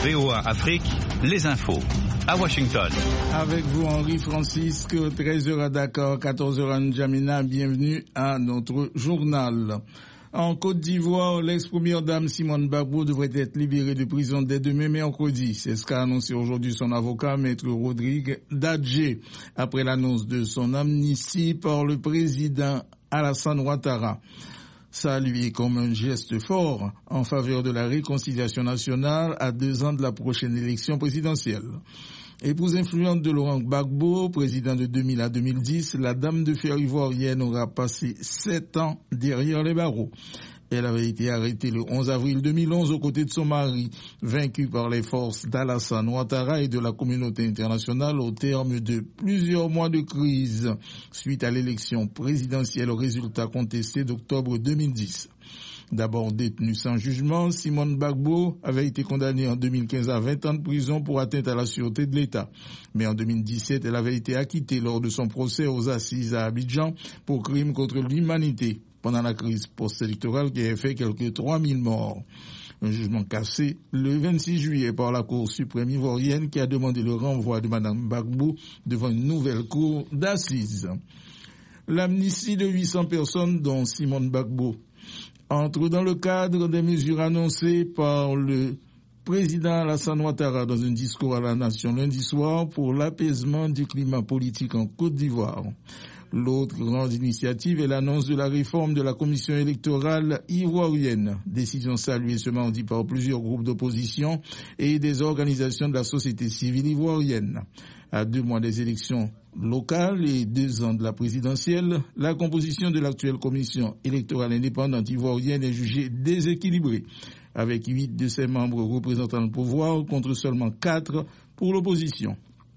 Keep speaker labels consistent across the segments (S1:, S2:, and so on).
S1: VOA Afrique, les infos. À Washington.
S2: Avec vous, Henri Francisque, 13h à Dakar, 14h à N'Djamena. Bienvenue à notre journal. En Côte d'Ivoire, l'ex-première dame Simone Gbagbo devrait être libérée de prison dès demain mercredi. C'est ce qu'a annoncé aujourd'hui son avocat, Maître Rodrigue Dadje, après l'annonce de son amnistie par le président Alassane Ouattara. Salué comme un geste fort en faveur de la réconciliation nationale à 2 ans de la prochaine élection présidentielle. Épouse influente de Laurent Gbagbo, président de 2000 à 2010, la dame de fer ivoirienne aura passé 7 ans derrière les barreaux. Elle avait été arrêtée le 11 avril 2011 aux côtés de son mari, vaincu par les forces d'Alassane Ouattara et de la communauté internationale au terme de plusieurs mois de crise, suite à l'élection présidentielle aux résultats contestés d'octobre 2010. D'abord détenue sans jugement, Simone Gbagbo avait été condamnée en 2015 à 20 ans de prison pour atteinte à la sûreté de l'État. Mais en 2017, elle avait été acquittée lors de son procès aux assises à Abidjan pour crime contre l'humanité pendant la crise post-électorale qui avait fait quelques 3000 morts. Un jugement cassé le 26 juillet par la Cour suprême ivoirienne qui a demandé le renvoi de Mme Gbagbo devant une nouvelle cour d'assises. L'amnistie de 800 personnes, dont Simone Gbagbo, entre dans le cadre des mesures annoncées par le président Alassane Ouattara dans un discours à la nation lundi soir pour l'apaisement du climat politique en Côte d'Ivoire. L'autre grande initiative est l'annonce de la réforme de la commission électorale ivoirienne, décision saluée ce mardi par plusieurs groupes d'opposition et des organisations de la société civile ivoirienne. À 2 mois des élections locales et 2 ans de la présidentielle, la composition de l'actuelle commission électorale indépendante ivoirienne est jugée déséquilibrée, avec 8 de ses membres représentant le pouvoir contre seulement 4 pour l'opposition.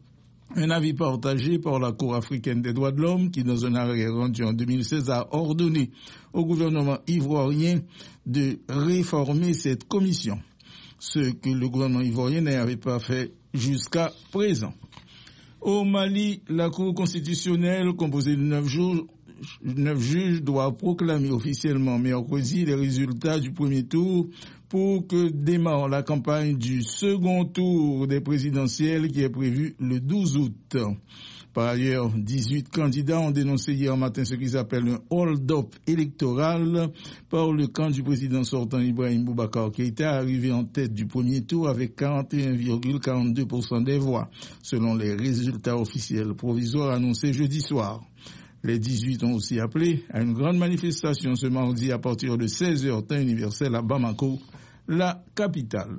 S2: Un avis partagé par la Cour africaine des droits de l'homme qui, dans un arrêt rendu en 2016, a ordonné au gouvernement ivoirien de réformer cette commission, ce que le gouvernement ivoirien n'avait pas fait jusqu'à présent. Au Mali, la Cour constitutionnelle, composée de 9 juges, doit proclamer officiellement mercredi les résultats du premier tour pour que démarre la campagne du second tour des présidentielles qui est prévue le 12 août. Par ailleurs, 18 candidats ont dénoncé hier matin ce qu'ils appellent un hold-up électoral par le camp du président sortant Ibrahim Boubacar Keïta, arrivé en tête du premier tour avec 41,42% des voix, selon les résultats officiels provisoires annoncés jeudi soir. Les 18 ont aussi appelé à une grande manifestation ce mardi à partir de 16h temps universel à Bamako, la capitale.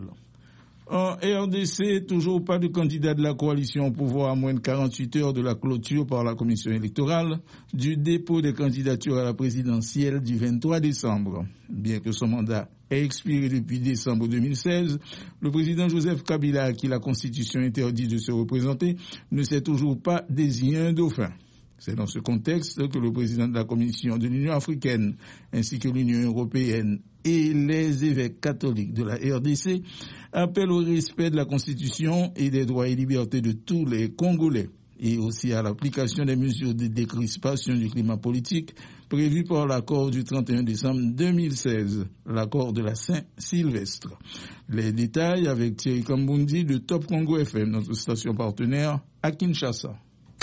S2: En RDC, toujours pas de candidat de la coalition au pouvoir à moins de 48 heures de la clôture par la commission électorale du dépôt des candidatures à la présidentielle du 23 décembre. Bien que son mandat ait expiré depuis décembre 2016, le président Joseph Kabila, à qui la Constitution interdit de se représenter, ne s'est toujours pas désigné un dauphin. C'est dans ce contexte que le président de la Commission de l'Union africaine ainsi que l'Union européenne et les évêques catholiques de la RDC appellent au respect de la Constitution et des droits et libertés de tous les Congolais et aussi à l'application des mesures de décrispation du climat politique prévues par l'accord du 31 décembre 2016, l'accord de la Saint-Sylvestre. Les détails avec Thierry Kambundi de Top Congo FM, notre station partenaire à Kinshasa.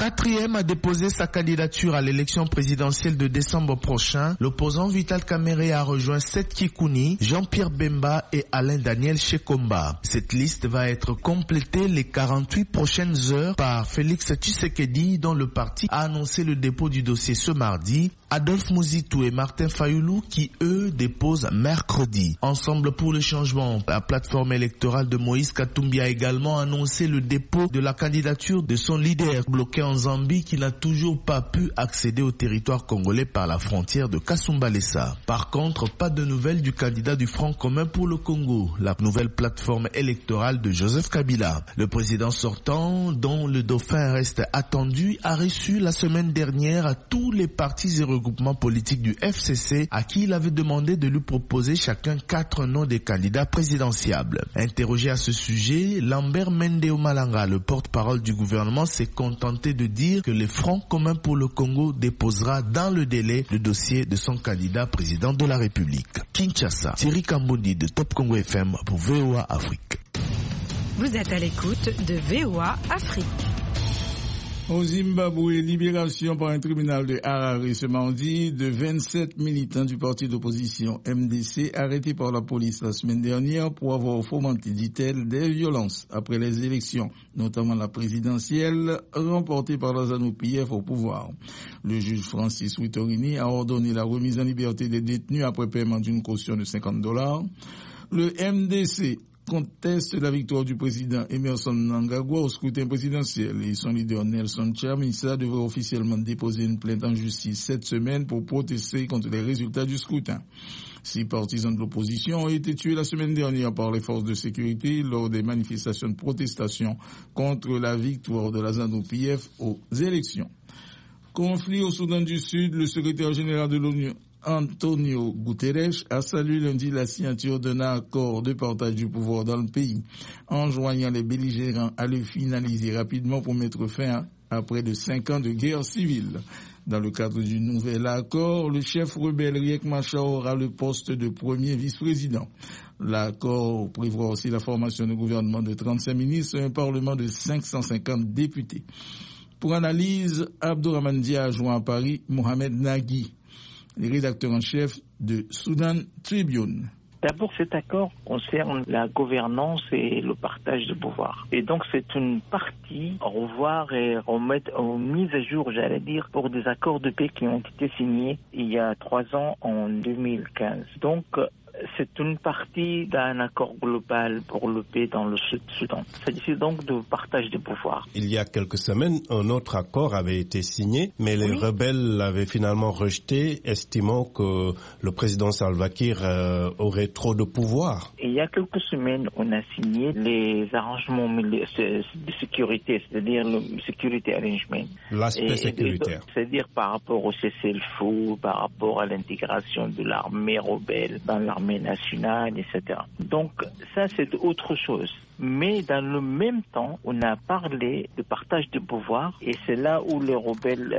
S3: 4e a déposé sa candidature à l'élection présidentielle de décembre prochain. L'opposant Vital Kamerhe a rejoint Seth Kikouni, Jean-Pierre Bemba et Alain Daniel Shekomba. Cette liste va être complétée les 48 prochaines heures par Félix Tshisekedi, dont le parti a annoncé le dépôt du dossier ce mardi. Adolphe Mouzitou et Martin Fayoulou qui, eux, déposent mercredi. Ensemble pour le changement, la plateforme électorale de Moïse Katumbi a également annoncé le dépôt de la candidature de son leader bloqué en Zambie qui n'a toujours pas pu accéder au territoire congolais par la frontière de Kasumbalesa. Par contre, pas de nouvelles du candidat du Front commun pour le Congo, la nouvelle plateforme électorale de Joseph Kabila. Le président sortant, dont le dauphin reste attendu, a reçu la semaine dernière à tous les partis et regroupements politiques du FCC à qui il avait demandé de lui proposer chacun 4 noms des candidats présidentiables. Interrogé à ce sujet, Lambert Mendeo Malanga, le porte-parole du gouvernement, s'est contenté de dire que le Front commun pour le Congo déposera dans le délai le dossier de son candidat président de la République. Kinshasa, Thierry Kambundi de Top Congo FM pour VOA Afrique.
S4: Vous êtes à l'écoute de VOA Afrique.
S2: Au Zimbabwe, libération par un tribunal de Harare ce mardi de 27 militants du parti d'opposition MDC arrêtés par la police la semaine dernière pour avoir fomenté, dit-elle, des violences après les élections, notamment la présidentielle remportée par la ZANU-PF au pouvoir. Le juge Francis Witorini a ordonné la remise en liberté des détenus après paiement d'une caution de $50. Le MDC conteste la victoire du président Emmerson Mnangagwa au scrutin présidentiel et son leader Nelson Chamisa devrait officiellement déposer une plainte en justice cette semaine pour protester contre les résultats du scrutin. 6 partisans de l'opposition ont été tués la semaine dernière par les forces de sécurité lors des manifestations de protestation contre la victoire de la ZANU-PF aux élections. Conflit au Soudan du Sud, le secrétaire général de l'ONU Antonio Guterres a salué lundi la signature d'un accord de partage du pouvoir dans le pays, enjoignant les belligérants à le finaliser rapidement pour mettre fin à près de 5 ans de guerre civile. Dans le cadre du nouvel accord, le chef rebelle Riek Machar aura le poste de premier vice-président. L'accord prévoit aussi la formation d'un gouvernement de 35 ministres et un parlement de 550 députés. Pour analyse, Abdourahmane Dia a joint à Paris Mohamed Nagui, le rédacteur en chef de Sudan Tribune.
S5: D'abord, cet accord concerne la gouvernance et le partage de pouvoir. Et donc, c'est une partie à revoir et remettre en mise à jour, j'allais dire, pour des accords de paix qui ont été signés il y a 3 ans, en 2015. Donc, c'est une partie d'un accord global pour le paix dans le Sud-Soudan. Il s'agit donc de partage des pouvoirs.
S6: Il y a quelques semaines, un autre accord avait été signé, mais les rebelles l'avaient finalement rejeté, estimant que le président Salva Kiir aurait trop de pouvoir.
S5: Il y a quelques semaines, on a signé les arrangements de sécurité, c'est-à-dire le security arrangement.
S6: L'aspect sécuritaire.
S5: C'est-à-dire par rapport au cessez-le-feu, par rapport à l'intégration de l'armée rebelle dans l'armée nationale, etc. Donc ça, c'est autre chose. Mais dans le même temps, on a parlé de partage de pouvoir et c'est là où les rebelles,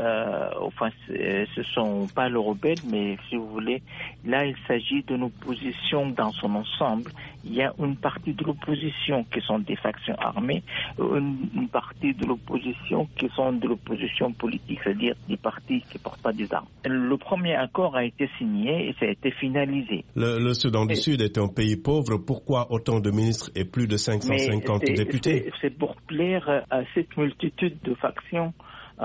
S5: ce sont pas les rebelles, mais si vous voulez, là il s'agit d'une opposition dans son ensemble. Il y a une partie de l'opposition qui sont des factions armées, une partie de l'opposition qui sont de l'opposition politique, c'est-à-dire des partis qui portent pas des armes. Le premier accord a été signé et ça a été finalisé.
S6: Le Soudan du Sud est un pays pauvre. Pourquoi autant de ministres et plus de 550 députés?
S5: C'est pour plaire à cette multitude de factions,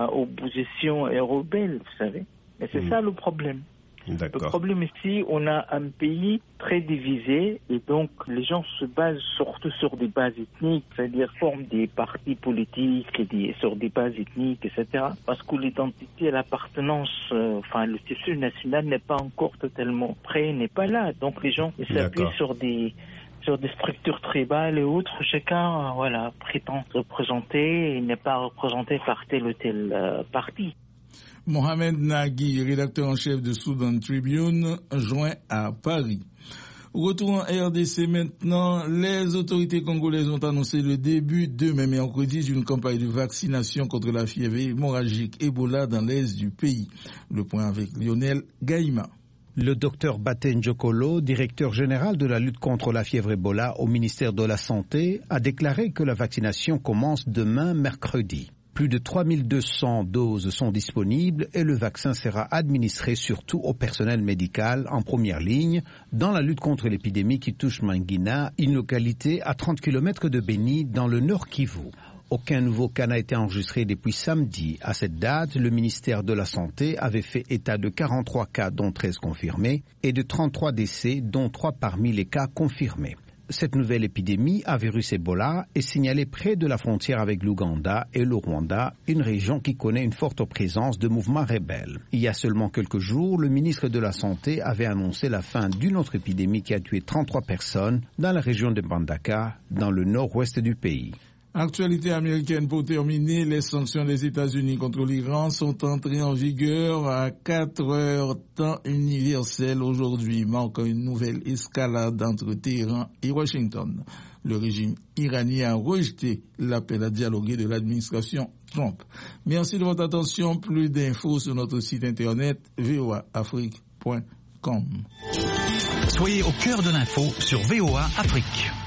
S5: opposition et rebelles, vous savez. Mais c'est ça le problème.
S6: D'accord.
S5: Le problème ici, on a un pays très divisé et donc les gens se basent surtout sur des bases ethniques, c'est-à-dire forment des partis politiques sur des bases ethniques, etc. Parce que l'identité et l'appartenance, le tissu national n'est pas encore totalement prêt, n'est pas là. Donc les gens s'appuient sur des structures tribales et autres. Chacun, prétend représenter et n'est pas représenté par tel ou tel parti.
S2: Mohamed Nagui, rédacteur en chef de Sudan Tribune, joint à Paris. Retour en RDC maintenant, les autorités congolaises ont annoncé le début demain mercredi d'une campagne de vaccination contre la fièvre hémorragique Ebola dans l'est du pays. Le point avec Lionel Gaïma.
S7: Le docteur Baté Njokolo, directeur général de la lutte contre la fièvre Ebola au ministère de la Santé, a déclaré que la vaccination commence demain mercredi. Plus de 3200 doses sont disponibles et le vaccin sera administré surtout au personnel médical en première ligne dans la lutte contre l'épidémie qui touche Mangina, une localité à 30 km de Beni dans le nord Kivu. Aucun nouveau cas n'a été enregistré depuis samedi. À cette date, le ministère de la Santé avait fait état de 43 cas dont 13 confirmés et de 33 décès dont 3 parmi les cas confirmés. Cette nouvelle épidémie à virus Ebola est signalée près de la frontière avec l'Ouganda et le Rwanda, une région qui connaît une forte présence de mouvements rebelles. Il y a seulement quelques jours, le ministre de la Santé avait annoncé la fin d'une autre épidémie qui a tué 33 personnes dans la région de Mbandaka, dans le nord-ouest du pays.
S2: Actualité américaine pour terminer, les sanctions des États-Unis contre l'Iran sont entrées en vigueur à 4 heures temps universel aujourd'hui, marquant une nouvelle escalade entre Téhéran et Washington. Le régime iranien a rejeté l'appel à dialoguer de l'administration Trump. Merci de votre attention. Plus d'infos sur notre site internet voaafrique.com.
S1: Soyez au cœur de l'info sur VOA Afrique.